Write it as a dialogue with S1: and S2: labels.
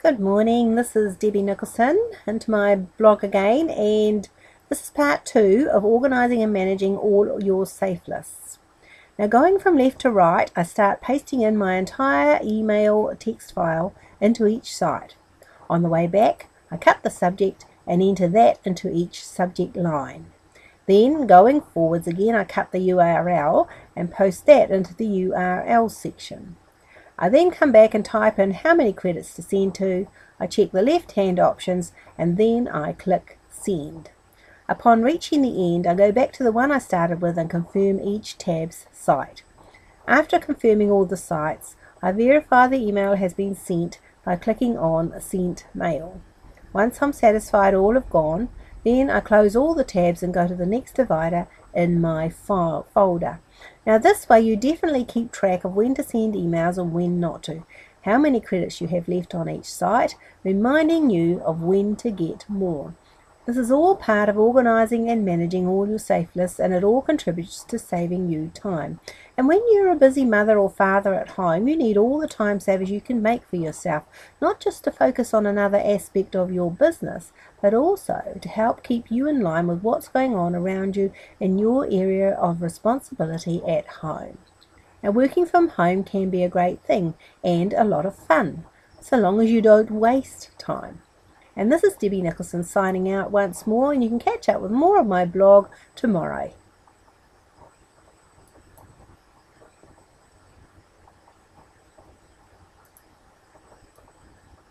S1: Good morning, this is Debbie Nicholson into my blog again, and this is part 2 of organising and managing all your safe lists. Now, going from left to right, I start pasting in my entire email text file into each site. On the way back, I cut the subject and enter that into each subject line. Then, going forwards again, I cut the URL and post that into the URL section. I then come back and type in how many credits to send to. I check the left-hand options and then I click Send. Upon reaching the end, I go back to the one I started with and confirm each tab's site. After confirming all the sites, I verify the email has been sent by clicking on Sent Mail. Once I'm satisfied all have gone, then I close all the tabs and go to the next divider in my file folder. Now this way you definitely keep track of when to send emails and when not to, how many credits you have left on each site, reminding you of when to get more. This is all part of organising and managing all your safe lists, and it all contributes to saving you time. And when you're a busy mother or father at home, you need all the time savers you can make for yourself, not just to focus on another aspect of your business, but also to help keep you in line with what's going on around you in your area of responsibility at home. Now, working from home can be a great thing and a lot of fun, so long as you don't waste time. And this is Debbie Nicholson signing out once more, and you can catch up with more of my blog tomorrow.